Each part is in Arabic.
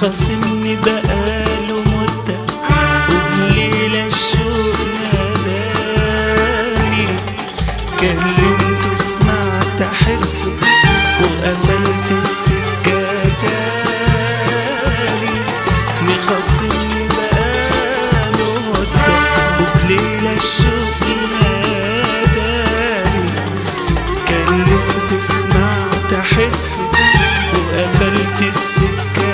مخاصمني بقاله مدة وبليلة الشوق ناداني، كلمته سمعت أحسه وقفلت السكة تاني. مخاصمني بقاله مدة وبليلة الشوق ناداني، كلمته سمعت أحسه وقفلت السكة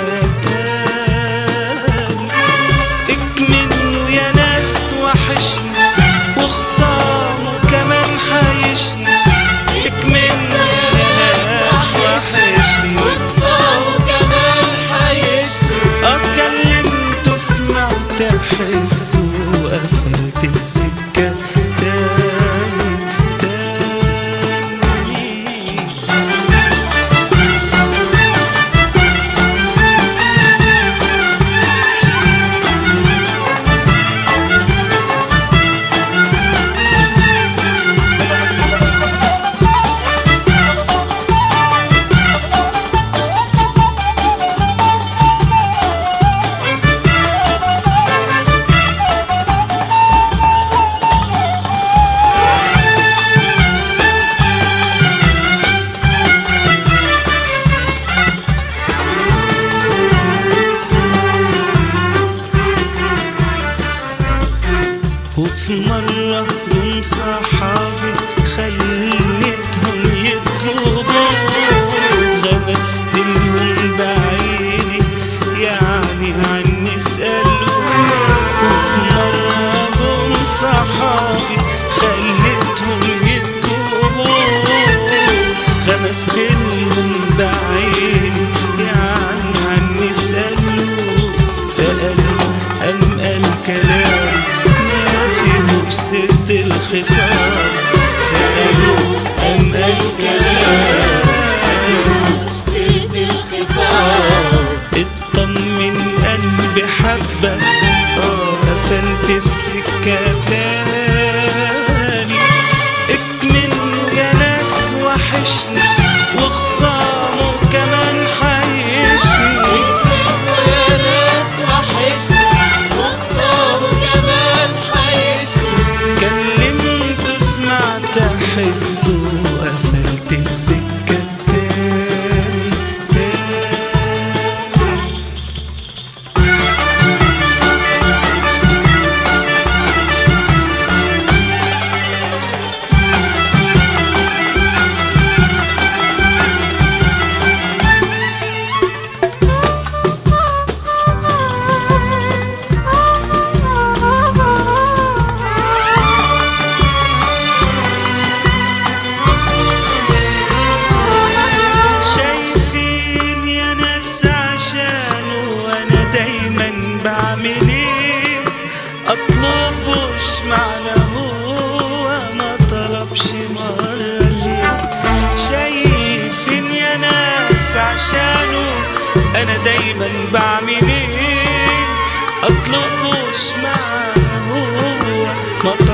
تاني. اكمنه يا ناس وحشني وخصامه كمان حيشني، اكمنه يا ناس وحشني وخصامه كمان حيشني. كلمته سمعت أحسه وقفلت السكة تاني تاني. وفي مرة يوم صحابي خليتهم يطلبوا، غمستلهم بعيني يعني عني سألوا. وفي مرة يوم صحابي خليتهم يطلبوا، غمستلهم بعيني يعني عني سألوا أم قال كلام سيرة الخصام، سألوا أم قال كلام سيرة الخصام. اطمن قلبي حبة قفلت السكة تاني. اكمنه يا ناس وحشني وخصامه كمان حيشني، اكمنه يا ناس وحشني وخصامه كمان حيشني. كلمته سمعت أحسه وقفلت السكة تاني تاني. بعمل ايه اطلبوش معنى هو ما طلبش مرة ليه؟ شايفين يا ناس عشانه انا دايما بعمل ايه اطلبوش معنى هو ما